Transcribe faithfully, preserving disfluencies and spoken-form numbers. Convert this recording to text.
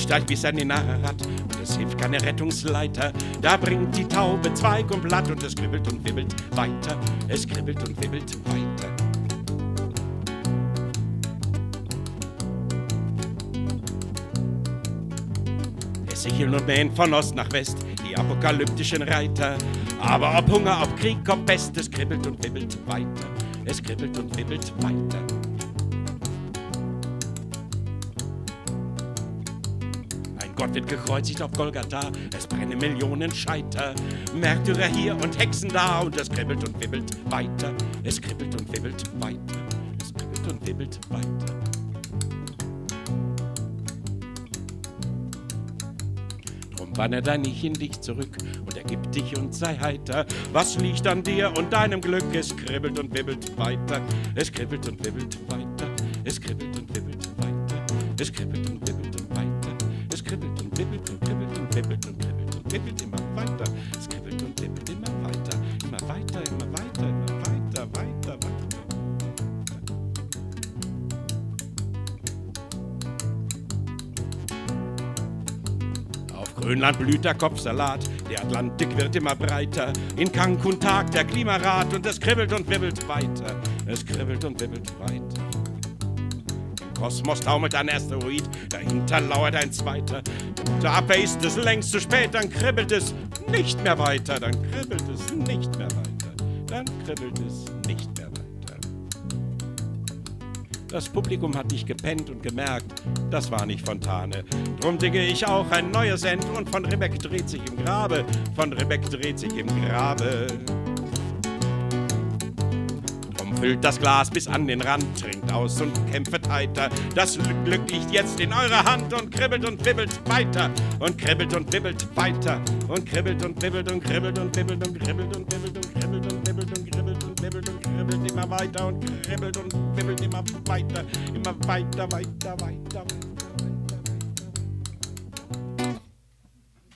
zieht euch bis an den Rad und es hilft keine Rettungsleiter. Da bringt die Taube Zweig und Blatt und es kribbelt und wibbelt weiter. Es kribbelt und wibbelt weiter. Es sicheln und mähen von Ost nach West die apokalyptischen Reiter. Aber ob Hunger, ob Krieg, ob Pest, es kribbelt und wibbelt weiter. Es kribbelt und wibbelt weiter. Ein Gott wird gekreuzigt auf Golgatha, es brennen Millionen Scheiter. Märtyrer hier und Hexen da und es kribbelt und wibbelt weiter. Es kribbelt und wibbelt weiter. Es kribbelt und wibbelt weiter. Drum wandert er nicht in dich zurück und ergib dich und sei heiter. Was liegt an dir und deinem Glück? Es kribbelt und wibbelt weiter. Es kribbelt und wibbelt weiter. Es kribbelt und wibbelt weiter. Es kribbelt und wibbelt und weiter. Es kribbelt und wibbelt und kribbelt und wibbelt und kribbelt und wibbelt immer weiter. Es kribbelt und wibbelt immer weiter. Immer weiter, immer weiter, immer weiter, weiter, weiter. Auf Grönland blüht der Kopfsalat, der Atlantik wird immer breiter. In Cancun tagt der Klimarat und es kribbelt und wibbelt weiter. Es kribbelt und wibbelt weiter. Im Kosmos taumelt ein Asteroid, dahinter lauert ein zweiter. Der Abwehr ist es längst zu spät, dann kribbelt es nicht mehr weiter. Dann kribbelt es nicht mehr weiter. Dann kribbelt es nicht mehr weiter. Das Publikum hat nicht gepennt und gemerkt, das war nicht Fontane. Drum singe ich auch ein neues End und von Rebek dreht sich im Grabe, von Rebek dreht sich im Grabe. Drum füllt das Glas bis an den Rand, trinkt aus und kämpft heiter. Das Glück liegt jetzt in eurer Hand und kribbelt und wibbelt weiter. Und kribbelt und wibbelt weiter. Und kribbelt und wibbelt und kribbelt und wibbelt und kribbelt und wibbelt und kribbelt und wibbelt und kribbelt und wibbelt und kribbelt immer weiter und kribbelt und wibbelt immer weiter, immer weiter, weiter, weiter, weiter.